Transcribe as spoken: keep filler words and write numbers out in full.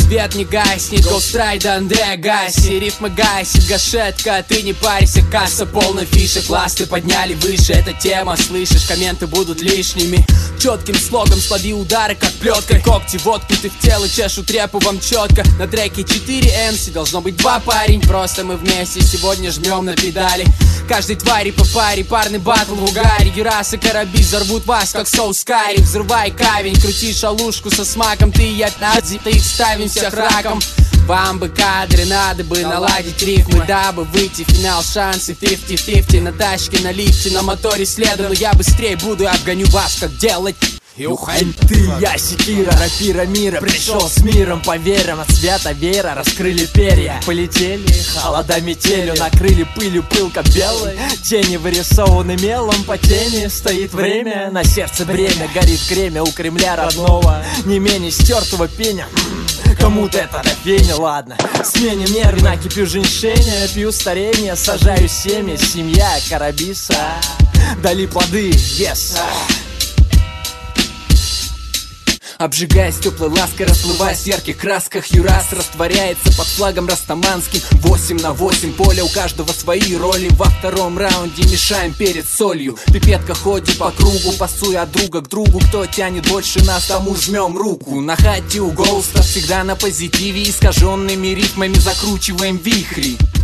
свет не гаснет, Гоустрайд, Андре Гаси, рифмы гасит, гашетка, ты не парься, касса полная фишек, ласты подняли выше, эта тема, слышишь, комменты будут лишними. Четким слогом слови удары, как плеткой, когти воткнуты в тело, чешут репу вам четко. На треке четыре эм си, должно быть два, парень, просто мы вместе сегодня жмем на педали. Каждой твари по паре, парный батл в угаре. Юрас и Караби взорвут вас, как соус карри. Взрывай камень, крути шалушку со смаком. Ты и я, нази, ты их ставим всех раком. Вам бы кадры, надо бы наладить рифмы, дабы выйти в финал, шансы пятьдесят на пятьдесят. На тачке, на лифте, на моторе следом, но я быстрее буду, обгоню вас, как делать. Юхань, ты, я Секира, рапира мира, пришел с миром, поверим, от света вера, раскрыли перья, полетели, холода метелью, накрыли пылью, пылка белой, тени вырисованы мелом, по тени стоит время, на сердце бремя, горит кремя у Кремля родного, не менее стертого пеня. Кому-то это до фени, ладно. Сменим нервы, накипью женьшеня, пью старение, сажаю семя, семья Карабиса, дали плоды, yes. Обжигаясь теплой лаской, расплываясь в ярких красках, Юрас растворяется под флагом растаманским. Восемь на восемь, поле у каждого свои роли. Во втором раунде мешаем перед солью. Пипетка ходит по кругу, пасуя от друга к другу. Кто тянет больше нас, тому жмем руку. На хате у Гоуста всегда на позитиве, искаженными ритмами закручиваем вихри.